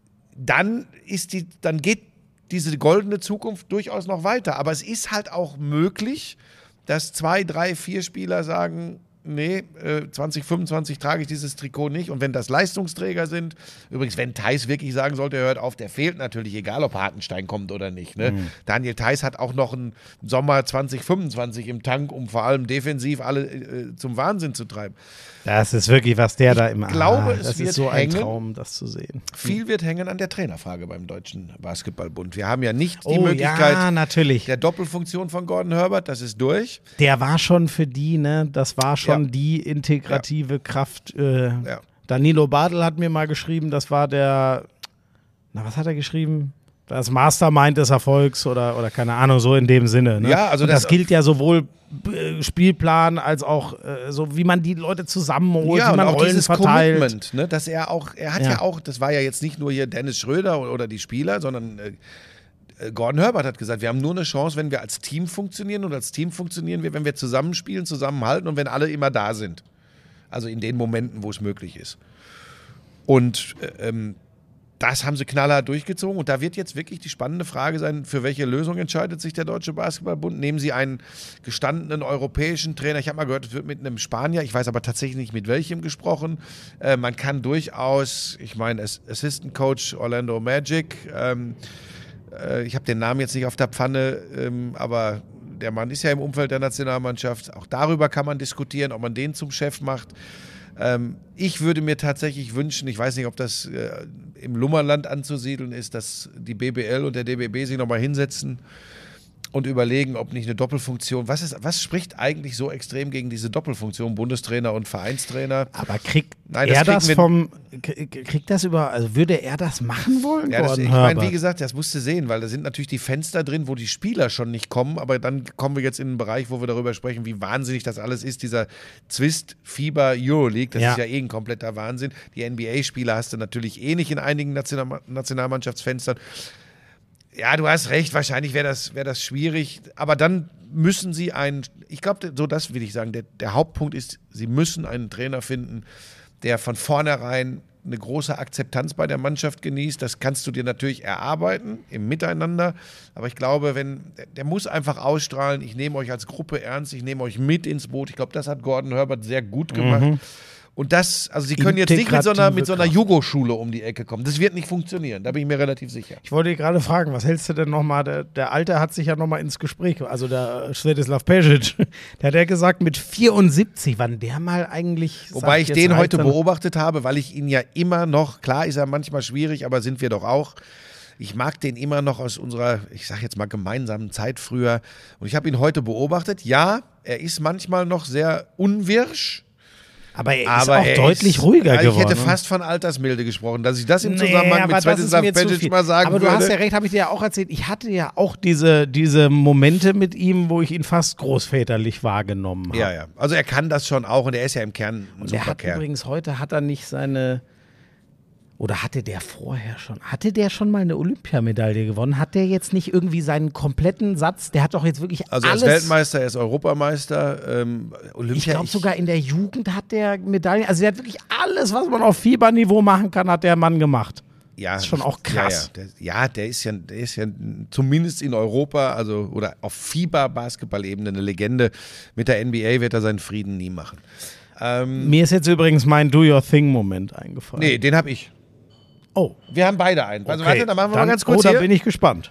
dann ist die, dann geht diese goldene Zukunft durchaus noch weiter. Aber es ist halt auch möglich, dass zwei, drei, vier Spieler sagen, nee, äh, zwanzig fünfundzwanzig trage ich dieses Trikot nicht. Und wenn das Leistungsträger sind, übrigens, wenn Theis wirklich sagen sollte, er hört auf, der fehlt natürlich, egal ob Hartenstein kommt oder nicht. Ne? Mhm. Daniel Theis hat auch noch einen Sommer zwanzig fünfundzwanzig im Tank, um vor allem defensiv alle äh, zum Wahnsinn zu treiben. Das ist wirklich, was der da immer, glaube, ah, es das wird ist so ein hängen. Traum, das zu sehen. Viel wird hängen an der Trainerfrage beim Deutschen Basketballbund. Wir haben ja nicht die Oh Möglichkeit ja, natürlich. der Doppelfunktion von Gordon Herbert, das ist durch. Der war schon für die, ne? Das war schon Ja. die integrative Kraft. Äh, Ja. Danilo Bartel hat mir mal geschrieben, das war der, na, was hat er geschrieben? Das Mastermind des Erfolgs oder, oder keine Ahnung, so in dem Sinne. Ne? Ja, also Und das, das- gilt ja sowohl äh, Spielplan als auch äh, so, wie man die Leute zusammenholt, ja, wie man und auch Rollen dieses verteilt. Commitment, ne, dass er auch, er hat ja. ja auch, das war ja jetzt nicht nur hier Dennis Schröder oder, oder die Spieler, sondern äh, Gordon Herbert hat gesagt, wir haben nur eine Chance, wenn wir als Team funktionieren und als Team funktionieren wir, wenn wir zusammenspielen, zusammenhalten und wenn alle immer da sind. Also in den Momenten, wo es möglich ist. Und ähm, das haben sie knallhart durchgezogen und da wird jetzt wirklich die spannende Frage sein, für welche Lösung entscheidet sich der Deutsche Basketballbund? Nehmen sie einen gestandenen europäischen Trainer? Ich habe mal gehört, es wird mit einem Spanier, ich weiß aber tatsächlich nicht mit welchem gesprochen. Äh, man kann durchaus, ich meine, Assistant Coach Orlando Magic, ähm, äh, ich habe den Namen jetzt nicht auf der Pfanne, ähm, aber der Mann ist ja im Umfeld der Nationalmannschaft. Auch darüber kann man diskutieren, ob man den zum Chef macht. Ähm, ich würde mir tatsächlich wünschen, ich weiß nicht, ob das äh, im Lummerland anzusiedeln ist, dass die B B L und der D B B sich nochmal hinsetzen und überlegen, ob nicht eine Doppelfunktion, was ist, was spricht eigentlich so extrem gegen diese Doppelfunktion, Bundestrainer und Vereinstrainer? Aber kriegt Nein, er das das vom, kriegt das über, also würde er das machen wollen? Ja, das, ich meine, wie gesagt, das musst du sehen, weil da sind natürlich die Fenster drin, wo die Spieler schon nicht kommen, aber dann kommen wir jetzt in einen Bereich, wo wir darüber sprechen, wie wahnsinnig das alles ist, dieser Zwist, Fieber, Euroleague, das ja. ist ja eh ein kompletter Wahnsinn. Die N B A-Spieler hast du natürlich eh nicht in einigen National- Nationalmannschaftsfenstern. Ja, du hast recht, wahrscheinlich wäre das, wär das schwierig, aber dann müssen sie einen, ich glaube, so das will ich sagen, der, der Hauptpunkt ist, sie müssen einen Trainer finden, der von vornherein eine große Akzeptanz bei der Mannschaft genießt. Das kannst du dir natürlich erarbeiten im Miteinander, aber ich glaube, wenn der, der muss einfach ausstrahlen, ich nehme euch als Gruppe ernst, ich nehme euch mit ins Boot. Ich glaube, das hat Gordon Herbert sehr gut gemacht. Mhm. Und das, also sie können jetzt nicht mit so einer, mit so einer Jugo-Schule um die Ecke kommen. Das wird nicht funktionieren, da bin ich mir relativ sicher. Ich wollte dich gerade fragen, was hältst du denn nochmal, der, der Alte hat sich ja nochmal ins Gespräch, also der Svetislav Pešić, der hat ja gesagt, mit vierundsiebzig, wann der mal eigentlich... Wobei ich den heute beobachtet habe, weil ich ihn ja immer noch, klar ist er manchmal schwierig, aber sind wir doch auch... Ich mag den immer noch aus unserer, ich sag jetzt mal, gemeinsamen Zeit früher. Und ich habe ihn heute beobachtet. Ja, er ist manchmal noch sehr unwirsch. Aber er ist aber auch er deutlich ist, ruhiger also geworden. Ich hätte fast von Altersmilde gesprochen, dass ich das im Zusammenhang nee, mit Svetislav Pešić mal sagen würde. Aber du würde. hast ja recht, habe ich dir ja auch erzählt. Ich hatte ja auch diese, diese Momente mit ihm, wo ich ihn fast großväterlich wahrgenommen habe. Ja, ja. Also er kann das schon auch und er ist ja im Kern ein und super er hat Kerl. Übrigens, heute hat er nicht seine... Oder hatte der vorher schon, hatte der schon mal eine Olympiamedaille gewonnen? Hat der jetzt nicht irgendwie seinen kompletten Satz, der hat doch jetzt wirklich also alles... Also er ist Weltmeister, er ist Europameister, ähm, Olympia... Ich glaube sogar in der Jugend hat der Medaillen, also der hat wirklich alles, was man auf Fieberniveau machen kann, hat der Mann gemacht. Ja, das ist schon auch krass. Ja, ja. Der, ja, der ist ja, der ist ja zumindest in Europa, also oder auf Fieber-Basketball-Ebene eine Legende. Mit der N B A wird er seinen Frieden nie machen. Ähm, Mir ist jetzt übrigens mein Do-Your-Thing-Moment eingefallen. Nee, den habe ich. Oh. Wir haben beide einen. Also okay. warte, dann machen wir dann, mal ganz kurz Oh, da hier. bin ich gespannt.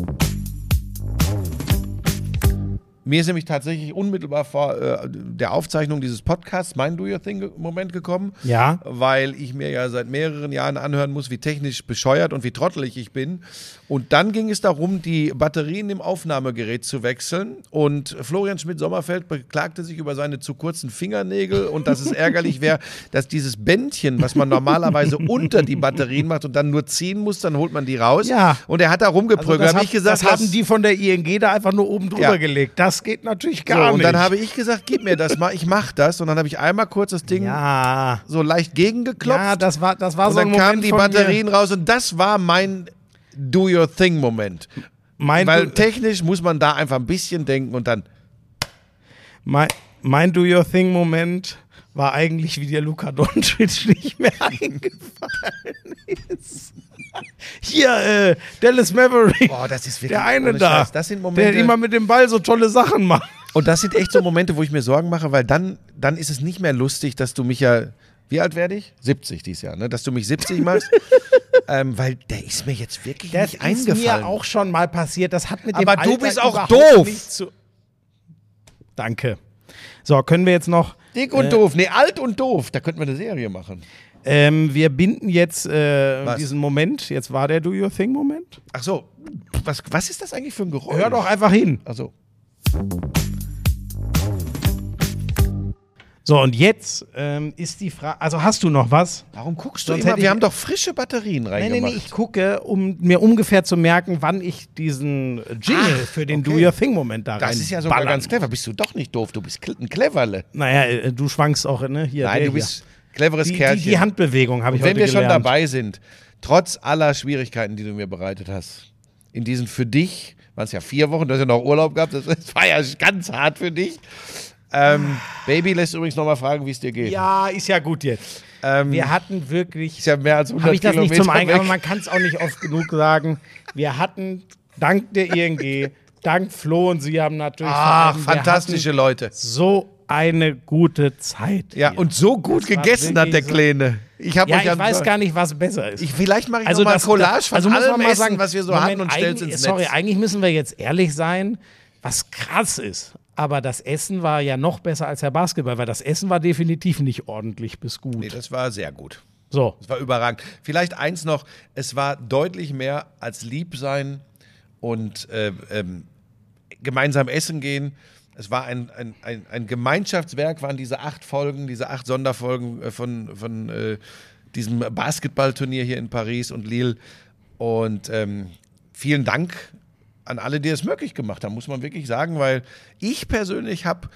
Mir ist nämlich tatsächlich unmittelbar vor äh, der Aufzeichnung dieses Podcasts mein Do-Your-Thing-Moment gekommen. Ja. Weil ich mir ja seit mehreren Jahren anhören muss, wie technisch bescheuert und wie trottelig ich bin. Und dann ging es darum, die Batterien im Aufnahmegerät zu wechseln. Und Florian Schmidt-Sommerfeld beklagte sich über seine zu kurzen Fingernägel und dass es ärgerlich wäre, dass dieses Bändchen, was man normalerweise unter die Batterien macht und dann nur ziehen muss, dann holt man die raus. Ja. Und er hat da rumgeprügelt. Also das, hab ich gesagt, das haben die von der I N G da einfach nur oben drüber ja. gelegt. Das geht natürlich gar so, und nicht. Und dann habe ich gesagt, gib mir das mal, ich mach das. Und dann habe ich einmal kurz das Ding ja. so leicht gegengeklopft. Ja, das war, das war und so ein dann Moment kamen die von Batterien raus und das war mein Do-Your-Thing-Moment. Mein Weil Do- technisch muss man da einfach ein bisschen denken und dann... Mein, mein Do-Your-Thing-Moment war eigentlich, wie dir Luka Doncic nicht mehr eingefallen ist. Hier, äh, Dallas Maverick. Boah, das ist wirklich der eine ohne da, Scheiß. Das sind Momente, der immer mit dem Ball so tolle Sachen macht. Und das sind echt so Momente, wo ich mir Sorgen mache, weil dann, dann ist es nicht mehr lustig, dass du mich ja, wie alt werde ich? siebzig dieses Jahr, ne? Dass du mich siebzig machst. ähm, weil der ist mir jetzt wirklich das nicht eingefallen. Das ist mir auch schon mal passiert. Das hat mit dem Aber Alter du bist auch überhaupt doof. nichts zu... Danke. So, können wir jetzt noch... Dick und äh, doof. Nee, alt und doof. Da könnten wir eine Serie machen. Ähm, wir binden jetzt äh, Was? diesen Moment. Jetzt war der Do-Your-Thing-Moment. Ach so. Was, was ist das eigentlich für ein Geräusch? Hör doch einfach hin. Ach so. So, und jetzt ähm, ist die Frage, also hast du noch was? Warum guckst du Sonst immer? hätte ich- Wir haben doch frische Batterien Nein, reingemacht. nein, nee, ich gucke, um mir ungefähr zu merken, wann ich diesen Jingle Ach, für den okay. Do Your Thing-Moment da rein Das ist ja sogar ballern ganz clever. Bist du doch nicht doof, du bist ein Cleverle. Naja, äh, du schwankst auch, ne? Hier, Nein, der du bist hier. cleveres Die, die, Kerlchen. die Handbewegung habe ich Und wenn heute wir schon gelernt. dabei sind, trotz aller Schwierigkeiten, die du mir bereitet hast, in diesen für dich, waren es ja vier Wochen, du hast ja noch Urlaub gehabt, das war ja ganz hart für dich. Ähm, Baby lässt übrigens nochmal fragen, wie es dir geht. Ja, ist ja gut jetzt. Ähm, Wir hatten wirklich, ist ja mehr als hundert habe ich das nicht Kilometer zum Eingang, weg. aber man kann es auch nicht oft genug sagen. Wir hatten, dank der I N G, dank Flo und Sie haben natürlich vor Ach, allem, wir fantastische hatten Leute. so eine gute Zeit. Ja, hier. und so gut Das war gegessen hat der wirklich so- Kleine. Ich, hab Ja, euch ich weiß gar nicht, was besser ist. Ich, vielleicht mache ich Also noch mal das- ein Collage das- von also muss man allem mal Essen, sagen, was wir so Moment, hatten und stell's eigentlich- ins Sorry, Netz. eigentlich müssen wir jetzt ehrlich sein, was krass ist. Aber das Essen war ja noch besser als der Basketball, weil das Essen war definitiv nicht ordentlich bis gut. Nee, das war sehr gut. So. Das war überragend. Vielleicht eins noch, es war deutlich mehr als lieb sein und äh, ähm, gemeinsam essen gehen. Es war ein, ein, ein, ein Gemeinschaftswerk, waren diese acht Folgen, diese acht Sonderfolgen äh, von, von äh, diesem Basketballturnier hier in Paris und Lille. Und ähm, vielen Dank an alle, die es möglich gemacht haben, muss man wirklich sagen, weil ich persönlich habe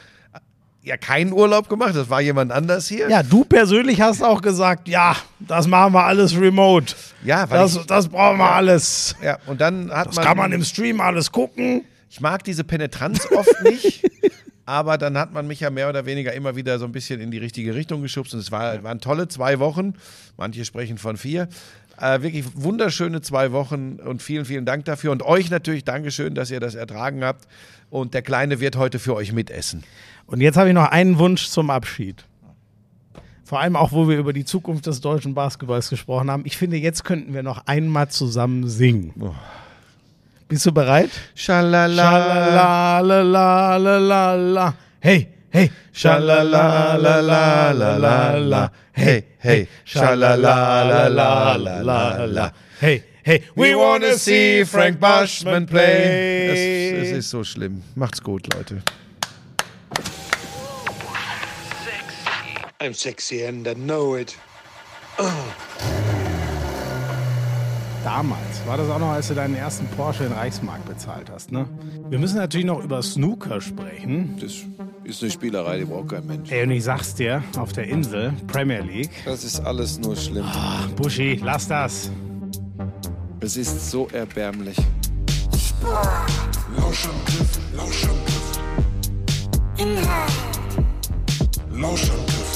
ja keinen Urlaub gemacht, das war jemand anders hier. Ja, du persönlich hast auch gesagt, ja, das machen wir alles remote. Ja, weil Das, ich, das brauchen wir alles. ja, und dann hat Das man, kann man im Stream alles gucken. ich mag diese Penetranz oft nicht, aber dann hat man mich ja mehr oder weniger immer wieder so ein bisschen in die richtige Richtung geschubst und es war, waren tolle zwei Wochen, manche sprechen von vier, äh, wirklich wunderschöne zwei Wochen und vielen, vielen Dank dafür und euch natürlich Dankeschön, dass ihr das ertragen habt und der Kleine wird heute für euch mitessen. Und jetzt habe ich noch einen Wunsch zum Abschied. Vor allem auch, wo wir über die Zukunft des deutschen Basketballs gesprochen haben. Ich finde, jetzt könnten wir noch einmal zusammen singen. Oh. Bist du bereit? Schalala, Schalalalalala. Hey, hey. Schalalalalala. Hey, hey. Schalalalalala. Hey, hey. we wanna see Frank Bushman play. Es, es ist so schlimm. Macht's gut, Leute. I'm sexy and I know it. Damals war das auch noch, als du deinen ersten Porsche in Reichsmark bezahlt hast, ne? Wir müssen natürlich noch über Snooker sprechen. Das ist eine Spielerei, die braucht kein Mensch. Ey, und ich sag's dir, auf der Insel, Premier League. Das ist alles nur schlimm. Ach, Buschi, lass das. Es ist so erbärmlich. Lauschangriff, Lauschangriff. Inhalt. Lauschangriff.